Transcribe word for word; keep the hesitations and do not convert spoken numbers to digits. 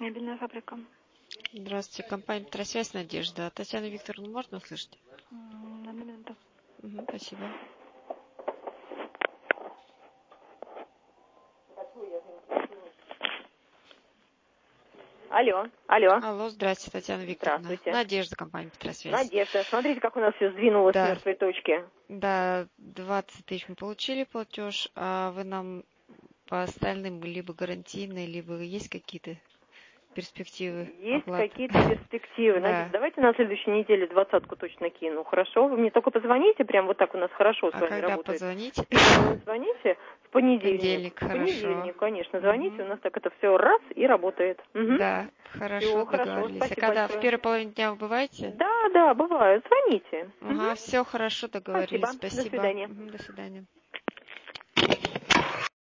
Мебельная фабрика. Здравствуйте, компания «Петросвязь», Надежда. Татьяну Викторовну можно услышать? М, На минуту. Угу, спасибо. Алло, алло. Алло, здравствуйте, Татьяна Викторовна. Здравствуйте. Надежда, компания «Петросвязь». Надежда, смотрите, как у нас все сдвинулось Да. с мертвой точки. Да, двадцать тысяч мы получили платеж, а вы нам по остальным либо гарантийные, либо есть какие-то перспективы Есть оплаты? какие-то перспективы. Да. Надежда, давайте на следующей неделе двадцатку точно кину. Хорошо? Вы мне только позвоните, прям вот так у нас хорошо с А вами когда работает. позвоните? Звоните в понедельник. Понедельник, В хорошо. понедельник, конечно, звоните. Мгм. У нас так это все раз и работает. Угу. Да, хорошо, Всё, хорошо, договорились. А спасибо когда в большое. первой половине дня вы бываете? Да, да, бывает. Звоните. Ага, Мгм. все хорошо, договорились. Спасибо. До Спасибо. свидания. Мгм, до свидания.